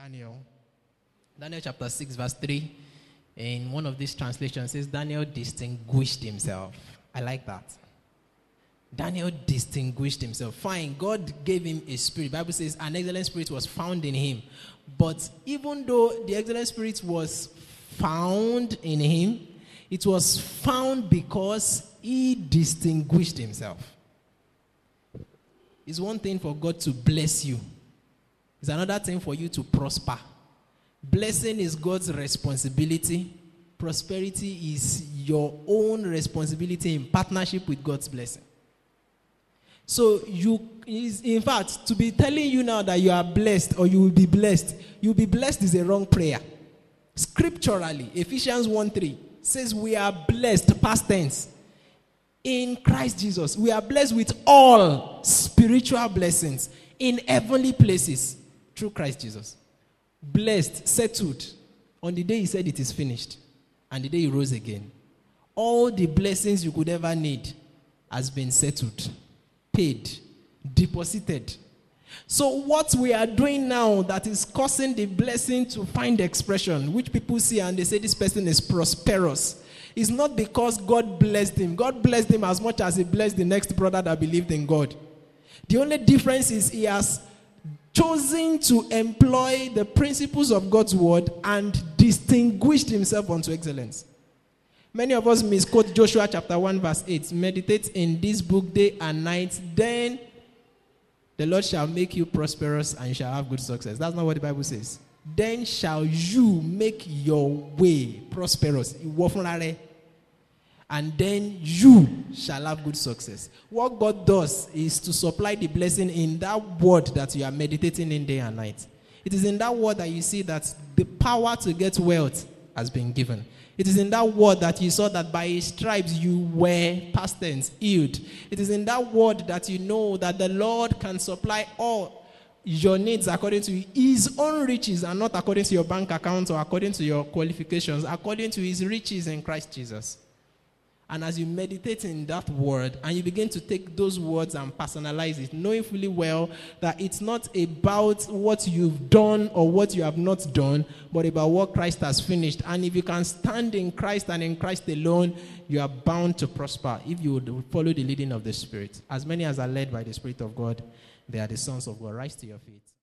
Daniel. Daniel chapter 6 verse 3. In one of these translations says Daniel distinguished himself. I like that. Daniel distinguished himself. Fine, God gave him a spirit. The Bible says an excellent spirit was found in him. But even though the excellent spirit was found in him, it was found because he distinguished himself. It's one thing for God to bless you. It's another thing for you to prosper. Blessing is God's responsibility. Prosperity is your own responsibility in partnership with God's blessing. So in fact, to be telling you now that you are blessed or you will be blessed is a wrong prayer. Scripturally, Ephesians 1:3 says we are blessed, past tense, in Christ Jesus. We are blessed with all spiritual blessings in heavenly places through Christ Jesus. Blessed, settled on the day he said it is finished and the day he rose again. All the blessings you could ever need has been settled, paid, deposited. So what we are doing now that is causing the blessing to find expression, which people see and they say this person is prosperous, is not because God blessed him. God blessed him as much as he blessed the next brother that believed in God. The only difference is he has chosen to employ the principles of God's word and distinguished himself unto excellence. Many of us misquote Joshua chapter 1 verse 8. Meditate in this book day and night, then the Lord shall make you prosperous and you shall have good success. That's not what the Bible says. Then shall you make your way prosperous. And then you shall have good success. What God does is to supply the blessing in that word that you are meditating in day and night. It is in that word that you see that the power to get wealth has been given. It is in that word that you saw that by his stripes you were, past tense, healed. It is in that word that you know that the Lord can supply all your needs according to his own riches and not according to your bank account or according to your qualifications, according to his riches in Christ Jesus. And as you meditate in that word and you begin to take those words and personalize it, knowing fully well that it's not about what you've done or what you have not done, but about what Christ has finished. And if you can stand in Christ and in Christ alone, you are bound to prosper if you would follow the leading of the Spirit. As many as are led by the Spirit of God, they are the sons of God. Rise to your feet.